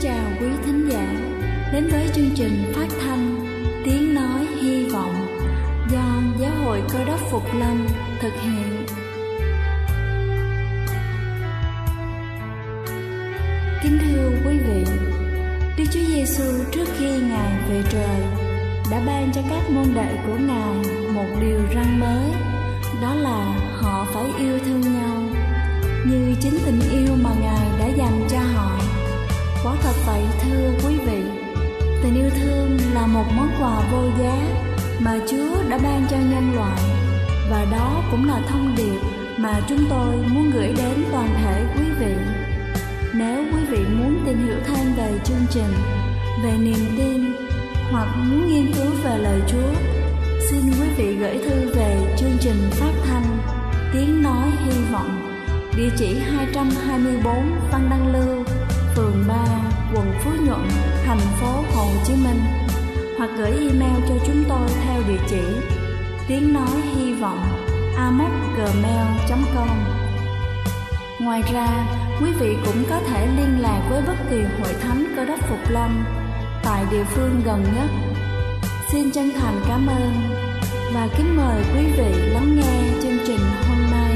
chào quý thính giả đến với chương trình phát thanh Tiếng Nói Hy Vọng do Giáo hội Cơ Đốc Phục Lâm thực hiện. Kính thưa quý vị, Đức Chúa Giêsu trước khi Ngài về trời đã ban cho các môn đệ của Ngài một điều răn mới, đó là họ phải yêu thương nhau như chính tình yêu mà Ngài đã dành cho họ. Quả thật vậy thưa quý vị, tình yêu thương là một món quà vô giá mà Chúa đã ban cho nhân loại, và đó cũng là thông điệp mà chúng tôi muốn gửi đến toàn thể quý vị. Nếu quý vị muốn tìm hiểu thêm về chương trình, về niềm tin hoặc muốn nghiên cứu về lời Chúa, xin quý vị gửi thư về chương trình phát thanh Tiếng Nói Hy Vọng, địa chỉ 224 Văn Đăng Lưu, phường 3, quận Phú Nhuận, thành phố Hồ Chí Minh, hoặc gửi email cho chúng tôi theo địa chỉ tiếng nói hy vọng amos@gmail.com. Ngoài ra, quý vị cũng có thể liên lạc với bất kỳ hội thánh Cơ Đốc Phục Lâm tại địa phương gần nhất. Xin chân thành cảm ơn và kính mời quý vị lắng nghe chương trình hôm nay.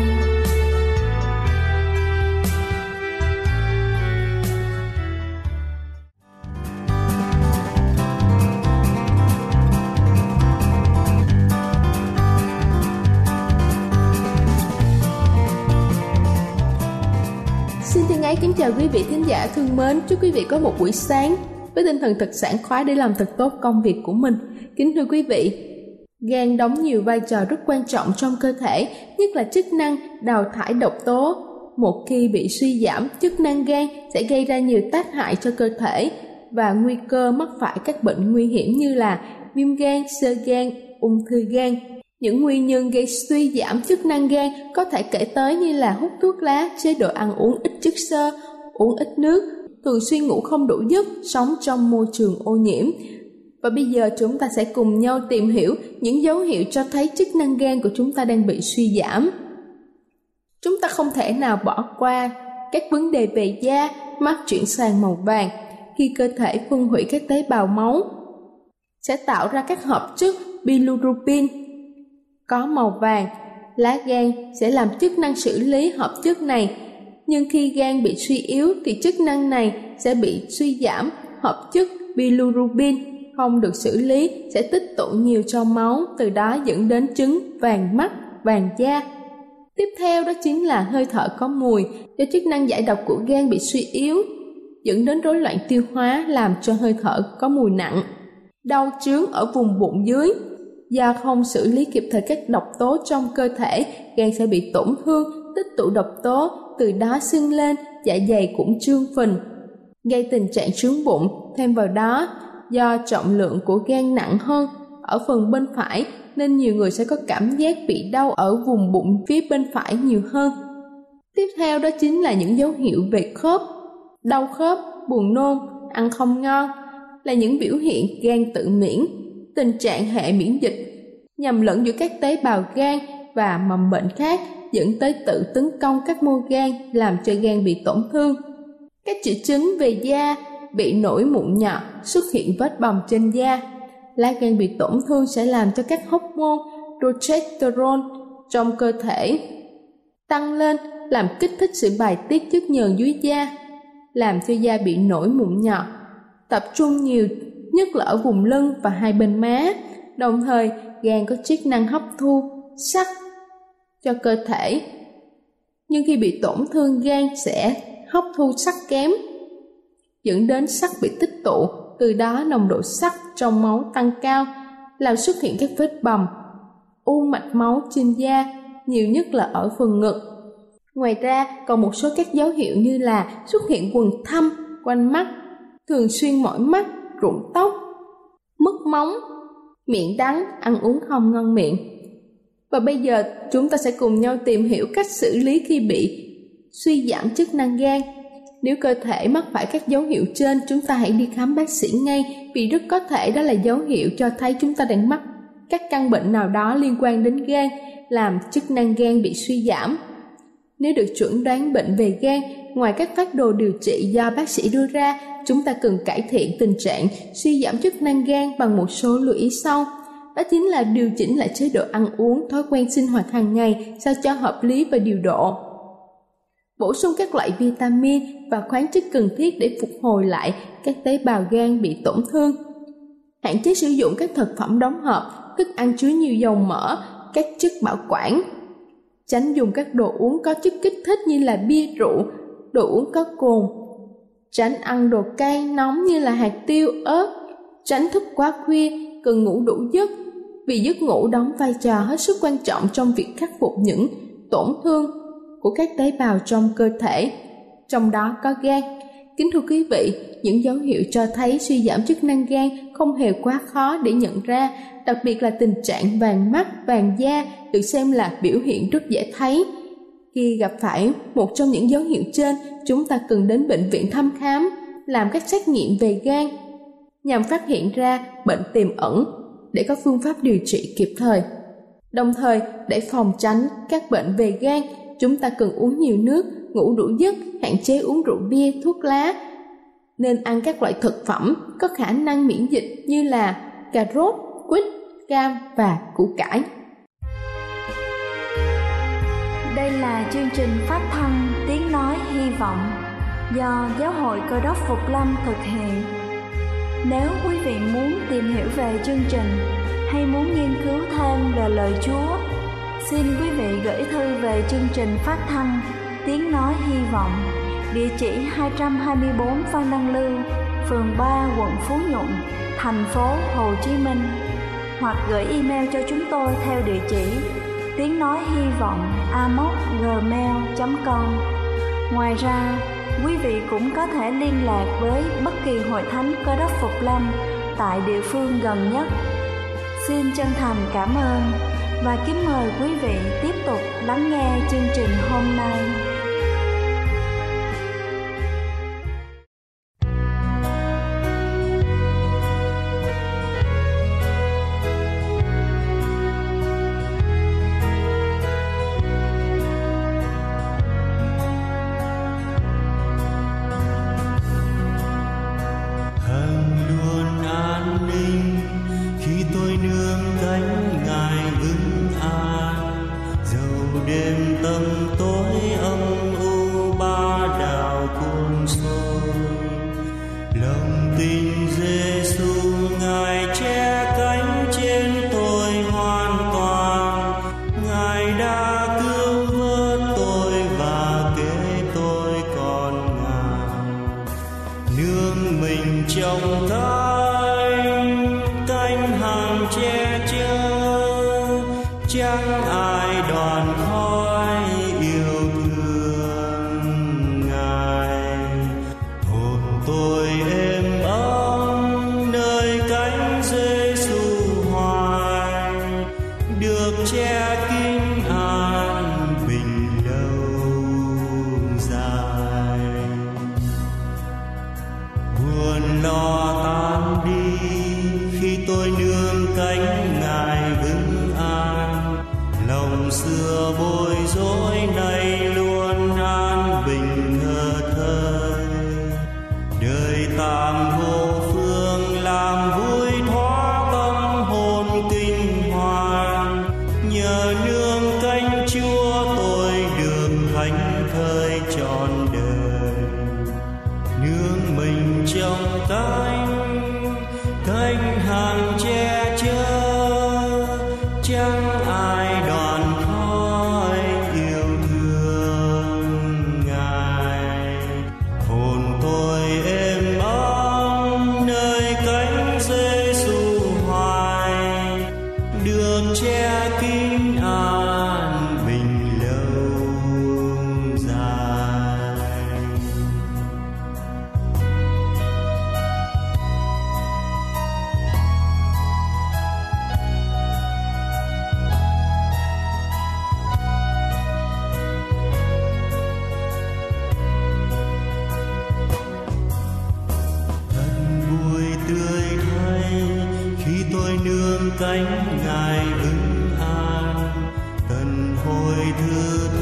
Kính chào quý vị thính giả thương mến, chúc quý vị có một buổi sáng với tinh thần thật sảng khoái để làm thật tốt công việc của mình. Kính thưa quý vị, gan đóng nhiều vai trò rất quan trọng trong cơ thể, nhất là chức năng đào thải độc tố. Một khi bị suy giảm chức năng gan sẽ gây ra nhiều tác hại cho cơ thể và nguy cơ mắc phải các bệnh nguy hiểm như là viêm gan, xơ gan, ung thư gan. Những nguyên nhân gây suy giảm chức năng gan có thể kể tới như là hút thuốc lá, chế độ ăn uống ít chất xơ, uống ít nước, thường xuyên ngủ không đủ giấc, sống trong môi trường ô nhiễm. Và bây giờ chúng ta sẽ cùng nhau tìm hiểu những dấu hiệu cho thấy chức năng gan của chúng ta đang bị suy giảm. Chúng ta không thể nào bỏ qua các vấn đề về da, mắt chuyển sang màu vàng khi cơ thể phân hủy các tế bào máu, sẽ tạo ra các hợp chất bilirubin có màu vàng. Lá gan sẽ làm chức năng xử lý hợp chất này, nhưng khi gan bị suy yếu thì chức năng này sẽ bị suy giảm. Hợp chất bilirubin không được xử lý sẽ tích tụ nhiều trong máu, từ đó dẫn đến chứng vàng mắt, vàng da. Tiếp theo đó chính là hơi thở có mùi, do chức năng giải độc của gan bị suy yếu dẫn đến rối loạn tiêu hóa, làm cho hơi thở có mùi nặng. Đau chướng ở vùng bụng dưới, do không xử lý kịp thời các độc tố trong cơ thể, gan sẽ bị tổn thương, tích tụ độc tố, từ đó sưng lên, dạ dày cũng trương phình, gây tình trạng trướng bụng. Thêm vào đó, do trọng lượng của gan nặng hơn ở phần bên phải nên nhiều người sẽ có cảm giác bị đau ở vùng bụng phía bên phải nhiều hơn. Tiếp theo đó chính là những dấu hiệu về khớp. Đau khớp, buồn nôn, ăn không ngon là những biểu hiện gan tự miễn. Tình trạng hệ miễn dịch nhầm lẫn giữa các tế bào gan và mầm bệnh khác dẫn tới tự tấn công các mô gan, làm cho gan bị tổn thương. Các triệu chứng về da: bị nổi mụn nhọt, xuất hiện vết bầm trên da. Lá gan bị tổn thương sẽ làm cho các hormone progesterone trong cơ thể tăng lên, làm kích thích sự bài tiết chất nhờn dưới da, làm cho da bị nổi mụn nhọt, tập trung nhiều nhất là ở vùng lưng và hai bên má. Đồng thời, gan có chức năng hấp thu sắt cho cơ thể, nhưng khi bị tổn thương, gan sẽ hấp thu sắt kém, dẫn đến sắt bị tích tụ, từ đó nồng độ sắt trong máu tăng cao, làm xuất hiện các vết bầm, u mạch máu trên da, nhiều nhất là ở phần ngực. Ngoài ra, còn một số các dấu hiệu như là xuất hiện quầng thâm quanh mắt, thường xuyên mỏi mắt, rụng tóc, mất móng, miệng đắng, ăn uống không ngon miệng. Và bây giờ chúng ta sẽ cùng nhau tìm hiểu cách xử lý khi bị suy giảm chức năng gan. Nếu cơ thể mắc phải các dấu hiệu trên, chúng ta hãy đi khám bác sĩ ngay, vì rất có thể đó là dấu hiệu cho thấy chúng ta đang mắc các căn bệnh nào đó liên quan đến gan, làm chức năng gan bị suy giảm. Nếu được chẩn đoán bệnh về gan, ngoài các phác đồ điều trị do bác sĩ đưa ra chúng ta cần cải thiện tình trạng suy giảm chức năng gan bằng một số lưu ý sau. Đó chính là điều chỉnh lại chế độ ăn uống, thói quen sinh hoạt hàng ngày sao cho hợp lý và điều độ. Bổ sung các loại vitamin và khoáng chất cần thiết để phục hồi lại các tế bào gan bị tổn thương. Hạn chế sử dụng các thực phẩm đóng hộp, thức ăn chứa nhiều dầu mỡ, các chất bảo quản. Tránh dùng các đồ uống có chất kích thích như là bia rượu, đồ uống có cồn. Tránh ăn đồ cay nóng như là hạt tiêu, ớt. Tránh thức quá khuya, cần ngủ đủ giấc, vì giấc ngủ đóng vai trò hết sức quan trọng trong việc khắc phục những tổn thương của các tế bào trong cơ thể, trong đó có gan. Kính thưa quý vị, những dấu hiệu cho thấy suy giảm chức năng gan không hề quá khó để nhận ra, đặc biệt là tình trạng vàng mắt, vàng da được xem là biểu hiện rất dễ thấy. Khi gặp phải một trong những dấu hiệu trên, chúng ta cần đến bệnh viện thăm khám, làm các xét nghiệm về gan, nhằm phát hiện ra bệnh tiềm ẩn để có phương pháp điều trị kịp thời. Đồng thời, để phòng tránh các bệnh về gan, chúng ta cần uống nhiều nước, ngủ đủ giấc, hạn chế uống rượu bia, thuốc lá. Nên ăn các loại thực phẩm có khả năng miễn dịch như là cà rốt, quýt, cam và củ cải. Đây là chương trình phát thanh Tiếng Nói Hy Vọng do Giáo hội Cơ đốc Phục Lâm thực hiện. Nếu quý vị muốn tìm hiểu về chương trình hay muốn nghiên cứu thêm về lời Chúa, xin quý vị gửi thư về chương trình phát thanh Tiếng Nói Hy Vọng, địa chỉ 224 Phan Đăng Lưu, phường 3, quận Phú Nhuận, thành phố Hồ Chí Minh, hoặc gửi email cho chúng tôi theo địa chỉ tiếng nói hy vọng amos@gmail.com. Ngoài ra, quý vị cũng có thể liên lạc với bất kỳ hội thánh Cơ đốc Phục Lâm tại địa phương gần nhất. Xin chân thành cảm ơn và kính mời quý vị tiếp tục lắng nghe chương trình hôm nay.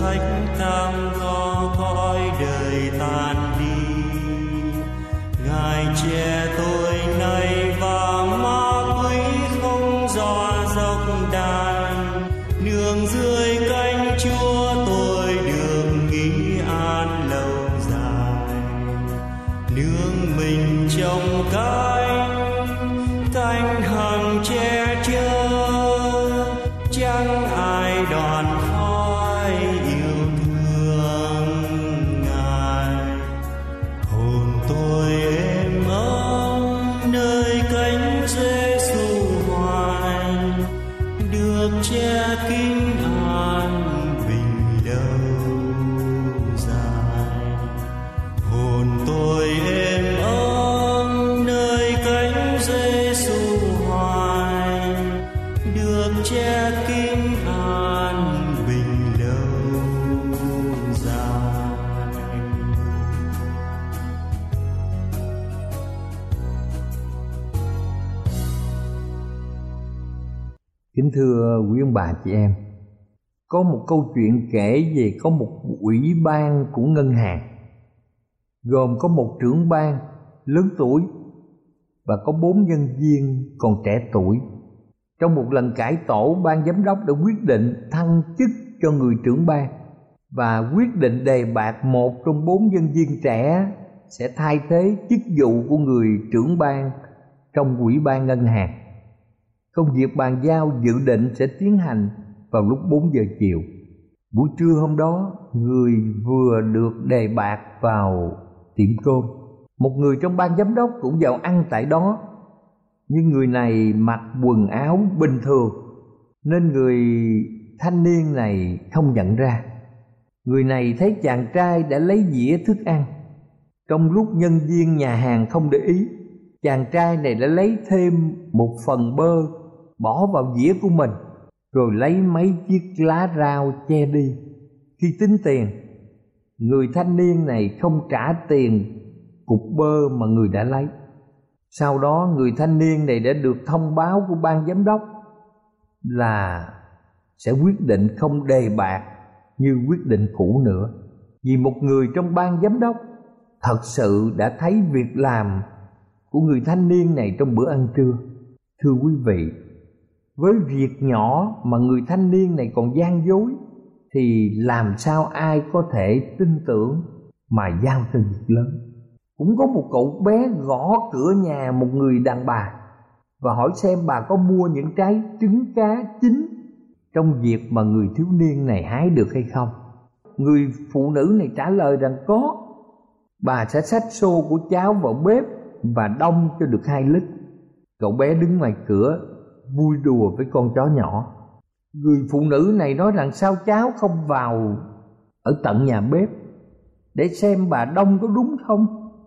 Ngài Ngài che tôi nay và ma quỷ không dọa dốc đàn, nương dưới cánh Chúa tôi được nghỉ an lâu dài. Nương mình trong cánh hằng che chở, chẳng ai đoạn khỏi yêu thương Ngài. Hồn tôi êm ấm nơi cánh Giê-xu hoài, được che kín an bình lâu dài. Hồn tôi êm ấm nơi cánh Giê-xu hoài, được che kín an bình lâu dài. Kính thưa quý ông bà chị em, có một câu chuyện kể về có một ủy ban của ngân hàng, gồm có một trưởng ban lớn tuổi và có 4 nhân viên còn trẻ tuổi. Trong một lần cải tổ, ban giám đốc đã quyết định thăng chức cho người trưởng ban và quyết định đề bạt một trong 4 nhân viên trẻ sẽ thay thế chức vụ của người trưởng ban trong ủy ban ngân hàng. Công việc bàn giao dự định sẽ tiến hành vào lúc 4 giờ chiều. Buổi trưa hôm đó, người vừa được đề bạt vào tiệm cơm. Một người trong ban giám đốc cũng vào ăn tại đó, nhưng người này mặc quần áo bình thường nên người thanh niên này không nhận ra. Người này thấy chàng trai đã lấy dĩa thức ăn. Trong lúc nhân viên nhà hàng không để ý, chàng trai này đã lấy thêm một phần bơ bỏ vào dĩa của mình, rồi lấy mấy chiếc lá rau che đi. Khi tính tiền, người thanh niên này không trả tiền cục bơ mà người đã lấy. Sau đó người thanh niên này đã được thông báo của ban giám đốc là sẽ quyết định không đề bạt như quyết định cũ nữa, vì một người trong ban giám đốc thật sự đã thấy việc làm của người thanh niên này trong bữa ăn trưa. Thưa quý vị, với việc nhỏ mà người thanh niên này còn gian dối thì làm sao ai có thể tin tưởng mà giao cho việc lớn. Cũng có một cậu bé gõ cửa nhà một người đàn bà và hỏi xem bà có mua những trái trứng cá chín trong việc mà người thiếu niên này hái được hay không. Người phụ nữ này trả lời rằng có. Bà sẽ xách xô của cháu vào bếp và đông cho được 2 lít. Cậu bé đứng ngoài cửa vui đùa với con chó nhỏ. Người phụ nữ này nói rằng sao cháu không vào ở tận nhà bếp để xem bà đông có đúng không?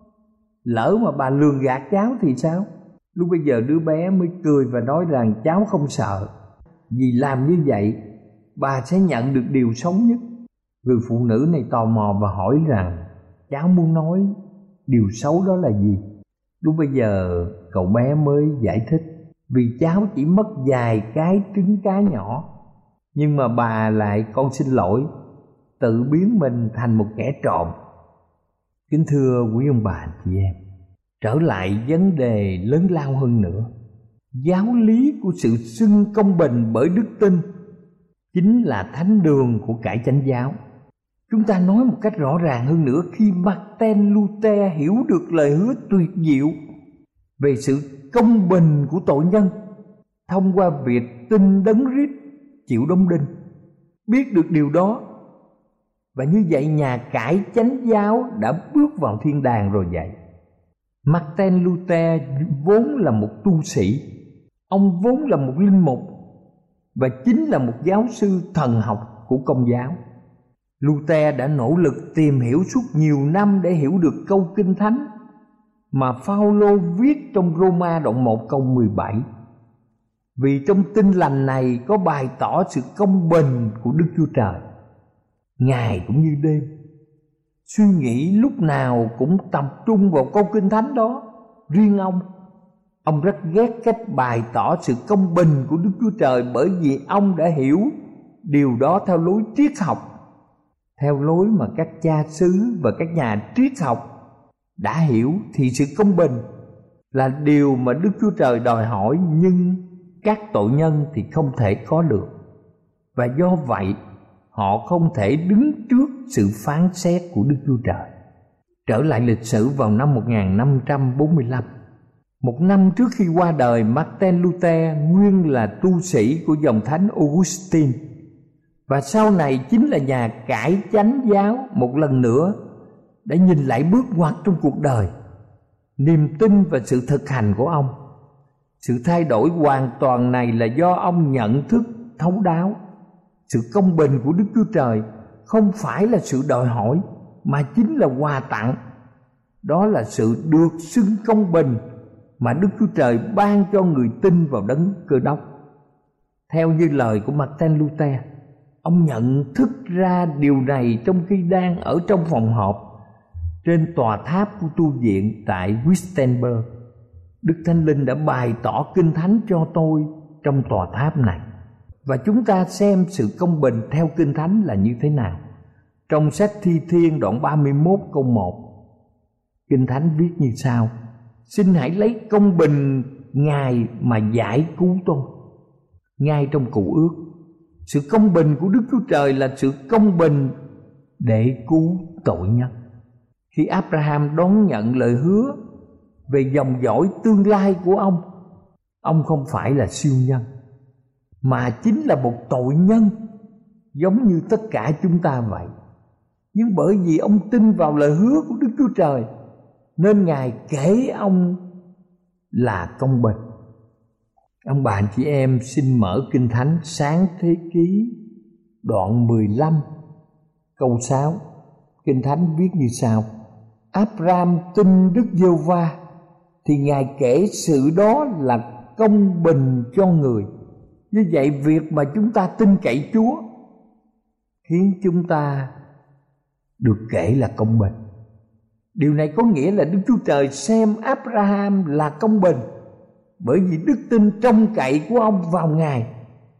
Lỡ mà bà lường gạt cháu thì sao? Lúc bây giờ đứa bé mới cười và nói rằng cháu không sợ, vì làm như vậy bà sẽ nhận được điều xấu nhất. Người phụ nữ này tò mò và hỏi rằng cháu muốn nói điều xấu đó là gì? Lúc bây giờ cậu bé mới giải thích, vì cháu chỉ mất vài cái trứng cá nhỏ, nhưng mà bà lại, con xin lỗi, tự biến mình thành một kẻ trộm. Kính thưa quý ông bà chị em, trở lại vấn đề lớn lao hơn nữa, giáo lý của sự xưng công bình bởi đức tin chính là thánh đường của cải chánh giáo. Chúng ta nói một cách rõ ràng hơn nữa, khi Martin Luther hiểu được lời hứa tuyệt diệu về sự công bình của tội nhân thông qua việc tin Đấng Christ chịu đóng đinh, biết được điều đó, và như vậy nhà cải chánh giáo đã bước vào thiên đàng rồi vậy. Martin Luther vốn là một tu sĩ, ông vốn là một linh mục và chính là một giáo sư thần học của Công giáo. Luther đã nỗ lực tìm hiểu suốt nhiều năm để hiểu được câu Kinh Thánh mà Phaolô viết trong Roma đoạn 1 câu 17. Vì trong tin lành này có bày tỏ sự công bình của Đức Chúa Trời. Ngày cũng như đêm, suy nghĩ lúc nào cũng tập trung vào câu Kinh Thánh đó. Riêng ông rất ghét cách bày tỏ sự công bình của Đức Chúa Trời, bởi vì ông đã hiểu điều đó theo lối triết học, theo lối mà các cha xứ và các nhà triết học đã hiểu thì sự công bình là điều mà Đức Chúa Trời đòi hỏi, nhưng các tội nhân thì không thể có được. Và do vậy họ không thể đứng trước sự phán xét của Đức Chúa Trời. Trở lại lịch sử vào năm 1545, một năm trước khi qua đời, Martin Luther, nguyên là tu sĩ của dòng thánh Augustine và sau này chính là nhà cải chánh giáo, một lần nữa đã nhìn lại bước ngoặt trong cuộc đời, niềm tin và sự thực hành của ông. Sự thay đổi hoàn toàn này là do ông nhận thức thấu đáo sự công bình của Đức Chúa Trời không phải là sự đòi hỏi mà chính là quà tặng. Đó là sự được xưng công bình mà Đức Chúa Trời ban cho người tin vào Đấng Cơ Đốc. Theo như lời của Martin Luther, ông nhận thức ra điều này trong khi đang ở trong phòng họp trên tòa tháp của tu viện tại Wittenberg. Đức Thánh Linh đã bày tỏ Kinh Thánh cho tôi trong tòa tháp này, và chúng ta xem sự công bình theo Kinh Thánh là như thế nào. Trong sách Thi Thiên đoạn 31 câu 1, Kinh Thánh viết như sau: xin hãy lấy công bình Ngài mà giải cứu tôi. Ngay trong Cựu Ước, sự công bình của Đức Chúa Trời là sự công bình để cứu tội nhân. Khi Abraham đón nhận lời hứa về dòng dõi tương lai của ông không phải là siêu nhân, mà chính là một tội nhân giống như tất cả chúng ta vậy. Nhưng bởi vì ông tin vào lời hứa của Đức Chúa Trời nên Ngài kể ông là công bình. Ông bà anh chị em xin mở Kinh Thánh Sáng Thế Ký đoạn 15 câu 6. Kinh Thánh viết như sau: Abraham tin Đức Giê-hô-va thì Ngài kể sự đó là công bình cho người. Như vậy việc mà chúng ta tin cậy Chúa khiến chúng ta được kể là công bình. Điều này có nghĩa là Đức Chúa Trời xem Abraham là công bình bởi vì đức tin trông cậy của ông vào Ngài.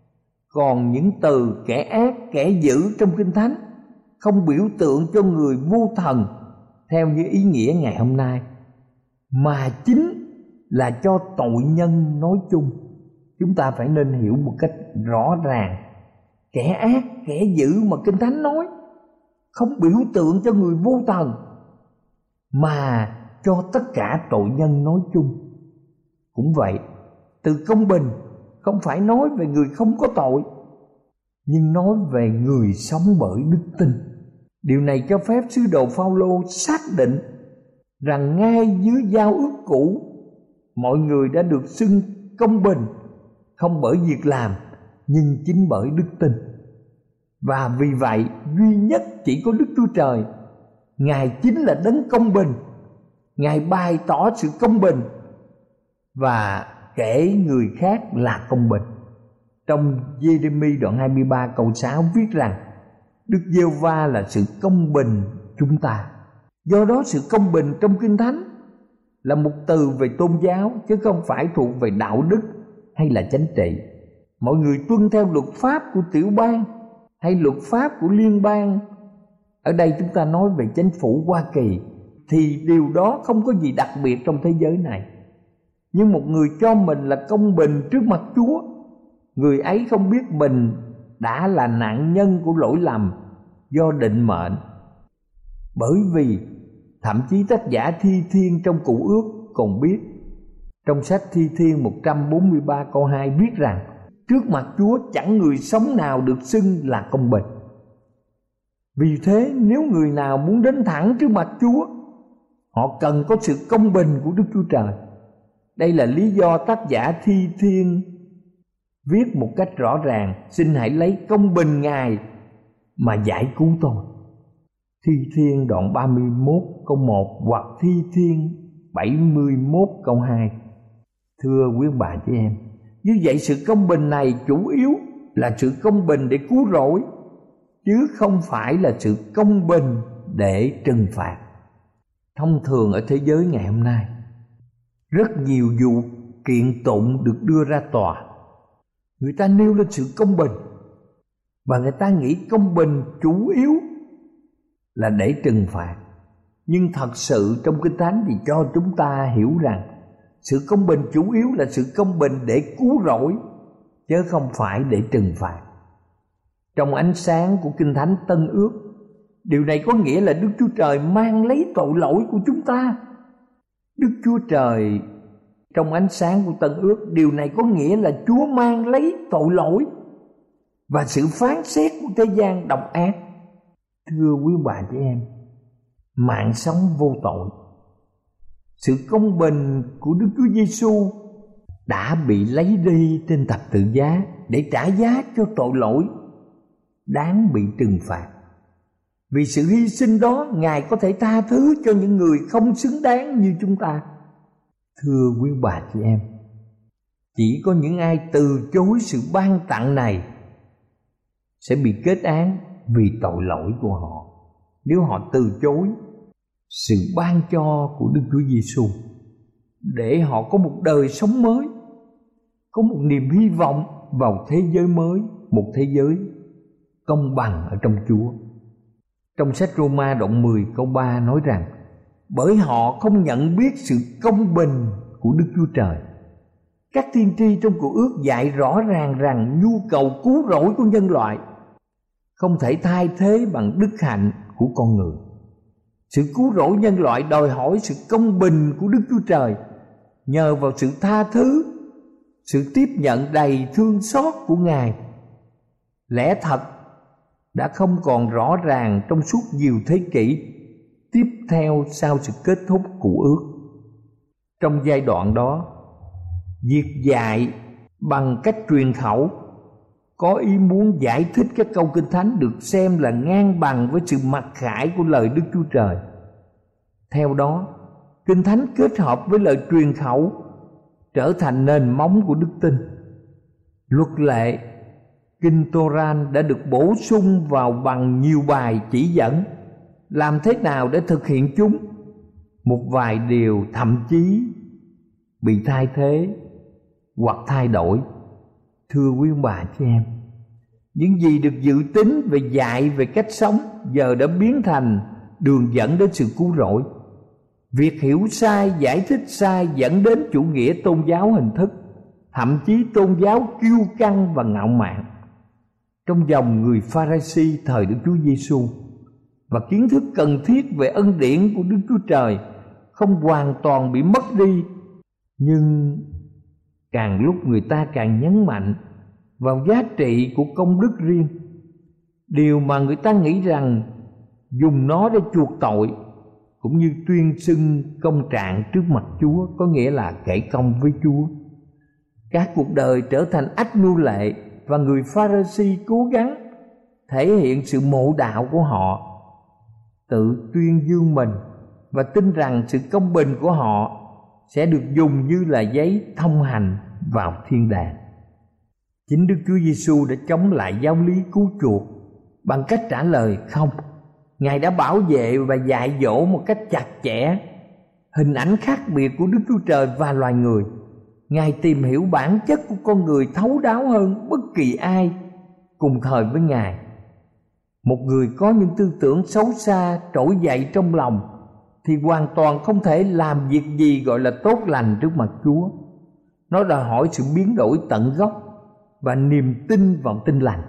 Còn những từ kẻ ác, kẻ dữ trong Kinh Thánh không biểu tượng cho người vô thần theo như ý nghĩa ngày hôm nay, mà chính là cho tội nhân nói chung. Chúng ta phải nên hiểu một cách rõ ràng, kẻ ác, kẻ dữ mà Kinh Thánh nói không biểu tượng cho người vô thần, mà cho tất cả tội nhân nói chung. Cũng vậy, từ công bình không phải nói về người không có tội, nhưng nói về người sống bởi đức tin. Điều này cho phép sứ đồ Phao-lô xác định rằng ngay dưới giao ước cũ, mọi người đã được xưng công bình không bởi việc làm nhưng chính bởi đức tin. Và vì vậy duy nhất chỉ có Đức Chúa Trời, Ngài chính là đấng công bình. Ngài bày tỏ sự công bình và kể người khác là công bình. Trong Giê-rê-mi đoạn 23 câu 6 viết rằng Đức Giê-hô-va là sự công bình chúng ta. Do đó sự công bình trong Kinh Thánh là một từ về tôn giáo, chứ không phải thuộc về đạo đức hay là chánh trị. Mọi người tuân theo luật pháp của tiểu bang hay luật pháp của liên bang, ở đây chúng ta nói về chính phủ Hoa Kỳ, thì điều đó không có gì đặc biệt trong thế giới này. Nhưng một người cho mình là công bình trước mặt Chúa, người ấy không biết mình đã là nạn nhân của lỗi lầm do định mệnh. Bởi vì thậm chí tác giả Thi Thiên trong Cựu Ước còn biết, trong sách Thi Thiên 143 câu 2 viết rằng trước mặt Chúa chẳng người sống nào được xưng là công bình. Vì thế nếu người nào muốn đến thẳng trước mặt Chúa, họ cần có sự công bình của Đức Chúa Trời. Đây là lý do tác giả Thi Thiên viết một cách rõ ràng: xin hãy lấy công bình Ngài mà giải cứu tôi. Thi Thiên đoạn 31 câu 1 hoặc Thi Thiên 71 câu 2. Thưa quý bà chị em, như vậy sự công bình này chủ yếu là sự công bình để cứu rỗi, chứ không phải là sự công bình để trừng phạt. Thông thường ở thế giới ngày hôm nay, rất nhiều vụ kiện tụng được đưa ra tòa. Người ta nêu lên sự công bình, và người ta nghĩ công bình chủ yếu là để trừng phạt. Nhưng thật sự trong Kinh Thánh thì cho chúng ta hiểu rằng sự công bình chủ yếu là sự công bình để cứu rỗi, chứ không phải để trừng phạt. Trong ánh sáng của Kinh Thánh Tân Ước, điều này có nghĩa là Đức Chúa Trời mang lấy tội lỗi của chúng ta. Đức Chúa Trời trong ánh sáng của Tân Ước, điều này có nghĩa là Chúa mang lấy tội lỗi và sự phán xét của thế gian độc ác. Thưa quý bà chị em, mạng sống vô tội, sự công bình của Đức Chúa Giêsu đã bị lấy đi trên thập tự giá để trả giá cho tội lỗi đáng bị trừng phạt. Vì sự hy sinh đó, Ngài có thể tha thứ cho những người không xứng đáng như chúng ta. Thưa quý bà chị em, chỉ có những ai từ chối sự ban tặng này sẽ bị kết án vì tội lỗi của họ, nếu họ từ chối sự ban cho của Đức Chúa Giêsu để họ có một đời sống mới, có một niềm hy vọng vào thế giới mới, một thế giới công bằng ở trong Chúa. Trong sách Roma đoạn 10 câu 3 nói rằng: bởi họ không nhận biết sự công bình của Đức Chúa Trời. Các tiên tri trong Cựu Ước dạy rõ ràng rằng nhu cầu cứu rỗi của nhân loại không thể thay thế bằng đức hạnh của con người. Sự cứu rỗi nhân loại đòi hỏi sự công bình của Đức Chúa Trời nhờ vào sự tha thứ, sự tiếp nhận đầy thương xót của Ngài. Lẽ thật đã không còn rõ ràng trong suốt nhiều thế kỷ tiếp theo sau sự kết thúc Cựu Ước. Trong giai đoạn đó, việc dạy bằng cách truyền khẩu có ý muốn giải thích các câu Kinh Thánh được xem là ngang bằng với sự mặc khải của lời Đức Chúa Trời. Theo đó, Kinh Thánh kết hợp với lời truyền khẩu trở thành nền móng của đức tin. Luật lệ, Kinh Tô-ran đã được bổ sung vào bằng nhiều bài chỉ dẫn làm thế nào để thực hiện chúng. Một vài điều thậm chí bị thay thế hoặc thay đổi. Thưa quý ông bà chị em, những gì được dự tính về dạy về cách sống giờ đã biến thành đường dẫn đến sự cứu rỗi. Việc hiểu sai, giải thích sai dẫn đến chủ nghĩa tôn giáo hình thức, thậm chí tôn giáo kiêu căng và ngạo mạn. Trong dòng người Pha-ri-si thời Đức Chúa Giêsu, và kiến thức cần thiết về ân điển của Đức Chúa Trời không hoàn toàn bị mất đi, nhưng càng lúc người ta càng nhấn mạnh vào giá trị của công đức riêng, điều mà người ta nghĩ rằng dùng nó để chuộc tội, cũng như tuyên xưng công trạng trước mặt Chúa, có nghĩa là kể công với Chúa. Các cuộc đời trở thành ách nô lệ, và người Pha-ri-si cố gắng thể hiện sự mộ đạo của họ, tự tuyên dương mình và tin rằng sự công bình của họ sẽ được dùng như là giấy thông hành vào thiên đàng. Chính Đức Chúa Giêsu đã chống lại giáo lý cứu chuộc bằng cách trả lời không. Ngài đã bảo vệ và dạy dỗ một cách chặt chẽ hình ảnh khác biệt của Đức Chúa Trời và loài người. Ngài tìm hiểu bản chất của con người thấu đáo hơn bất kỳ ai cùng thời với Ngài. Một người có những tư tưởng xấu xa trỗi dậy trong lòng thì hoàn toàn không thể làm việc gì gọi là tốt lành trước mặt Chúa. Nó đòi hỏi sự biến đổi tận gốc và niềm tin vào tin lành.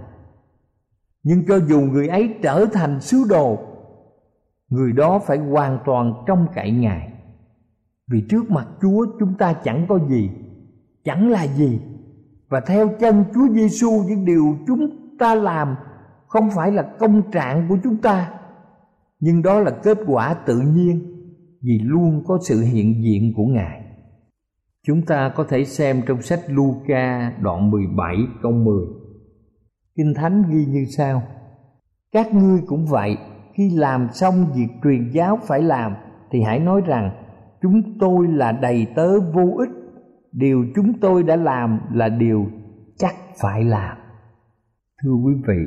Nhưng cho dù người ấy trở thành sứ đồ, người đó phải hoàn toàn trông cậy Ngài. Vì trước mặt Chúa chúng ta chẳng có gì, chẳng là gì. Và theo chân Chúa Giêsu, những điều chúng ta làm không phải là công trạng của chúng ta, nhưng đó là kết quả tự nhiên vì luôn có sự hiện diện của Ngài. Chúng ta có thể xem trong sách Luca đoạn 17 câu 10. Kinh Thánh ghi như sau: các ngươi cũng vậy, khi làm xong việc truyền giáo phải làm thì hãy nói rằng chúng tôi là đầy tớ vô ích, điều chúng tôi đã làm là điều chắc phải làm. Thưa quý vị,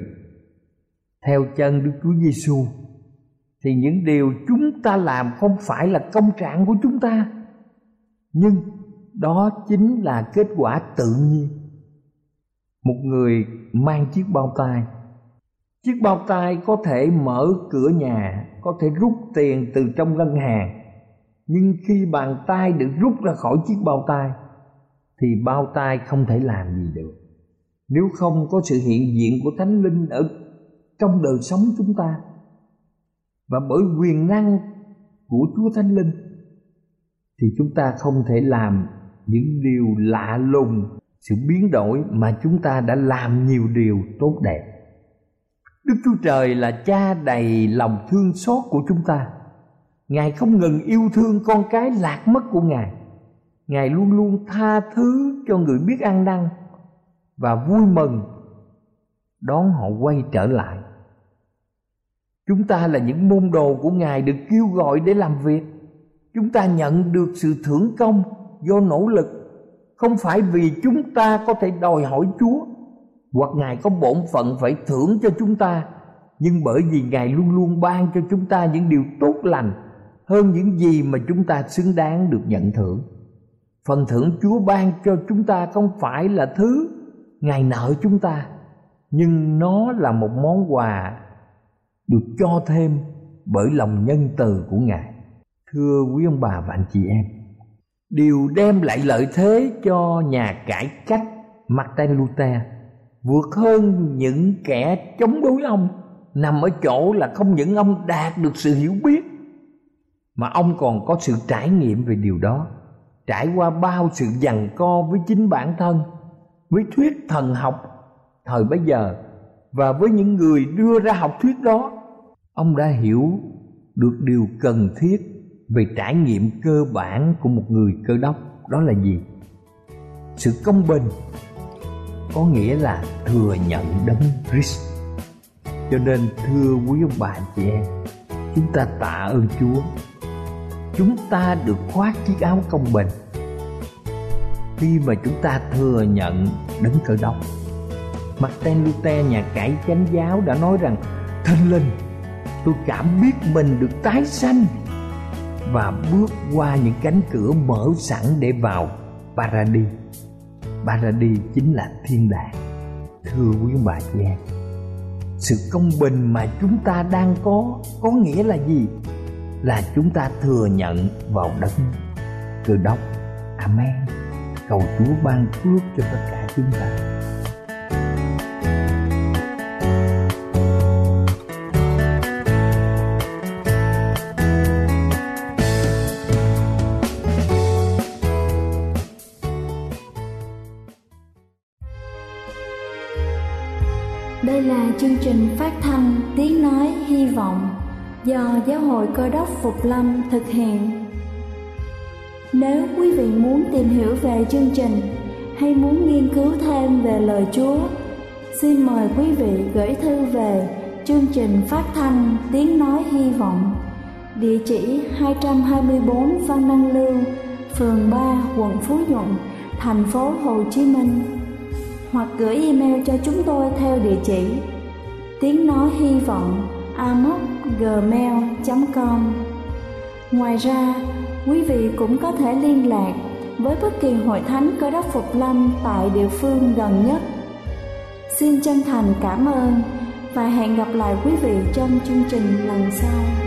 theo chân Đức Chúa Giêsu thì những điều chúng ta làm không phải là công trạng của chúng ta, nhưng đó chính là kết quả tự nhiên. Một người mang chiếc bao tay Chiếc bao tay có thể mở cửa nhà, có thể rút tiền từ trong ngân hàng, nhưng khi bàn tay được rút ra khỏi chiếc bao tay thì bao tay không thể làm gì được. Nếu không có sự hiện diện của Thánh Linh ở trong đời sống chúng ta, và bởi quyền năng của Chúa Thánh Linh, thì chúng ta không thể làm những điều lạ lùng, sự biến đổi, mà chúng ta đã làm nhiều điều tốt đẹp. Đức Chúa Trời là Cha đầy lòng thương xót của chúng ta. Ngài không ngừng yêu thương con cái lạc mất của Ngài. Ngài luôn luôn tha thứ cho người biết ăn năn và vui mừng đón họ quay trở lại. Chúng ta là những môn đồ của Ngài, được kêu gọi để làm việc. Chúng ta nhận được sự thưởng công do nỗ lực, không phải vì chúng ta có thể đòi hỏi Chúa, hoặc Ngài có bổn phận phải thưởng cho chúng ta, nhưng bởi vì Ngài luôn luôn ban cho chúng ta những điều tốt lành hơn những gì mà chúng ta xứng đáng được nhận thưởng. Phần thưởng Chúa ban cho chúng ta không phải là thứ Ngài nợ chúng ta, nhưng nó là một món quà được cho thêm bởi lòng nhân từ của Ngài. Thưa quý ông bà và anh chị em, điều đem lại lợi thế cho nhà cải cách Martin Luther vượt hơn những kẻ chống đối ông nằm ở chỗ là không những ông đạt được sự hiểu biết, mà ông còn có sự trải nghiệm về điều đó, trải qua bao sự giằng co với chính bản thân, với thuyết thần học thời bấy giờ và với những người đưa ra học thuyết đó. Ông đã hiểu được điều cần thiết về trải nghiệm cơ bản của một người Cơ đốc. Đó là gì? Sự công bình, có nghĩa là thừa nhận Đấng Christ. Cho nên thưa quý ông bà chị em, chúng ta tạ ơn Chúa, chúng ta được khoác chiếc áo công bình khi mà chúng ta thừa nhận Đấng Cơ đốc. Martin Luther, nhà cải chánh giáo, đã nói rằng: Thánh Linh, tôi cảm biết mình được tái sanh và bước qua những cánh cửa mở sẵn để vào Paradis. Paradis chính là thiên đàng. Thưa quý ông bà chị em, sự công bình mà chúng ta đang có nghĩa là gì? Là chúng ta thừa nhận vào Đấng Cơ đốc. Amen. Cầu Chúa ban phước cho tất cả chúng ta. Đây là chương trình phát thanh Tiếng Nói Hy Vọng do Giáo hội Cơ đốc Phục Lâm thực hiện. Nếu quý vị muốn tìm hiểu về chương trình hay muốn nghiên cứu thêm về lời Chúa, xin mời quý vị gửi thư về chương trình phát thanh Tiếng Nói Hy Vọng, địa chỉ 224 Văn Đăng Lưu, phường 3, quận Phú Nhuận, thành phố Hồ Chí Minh, hoặc gửi email cho chúng tôi theo địa chỉ tiếng nói hy vọng amos@gmail.com. Ngoài ra, quý vị cũng có thể liên lạc với bất kỳ hội thánh Cơ đốc Phục Lâm tại địa phương gần nhất. Xin chân thành cảm ơn và hẹn gặp lại quý vị trong chương trình lần sau.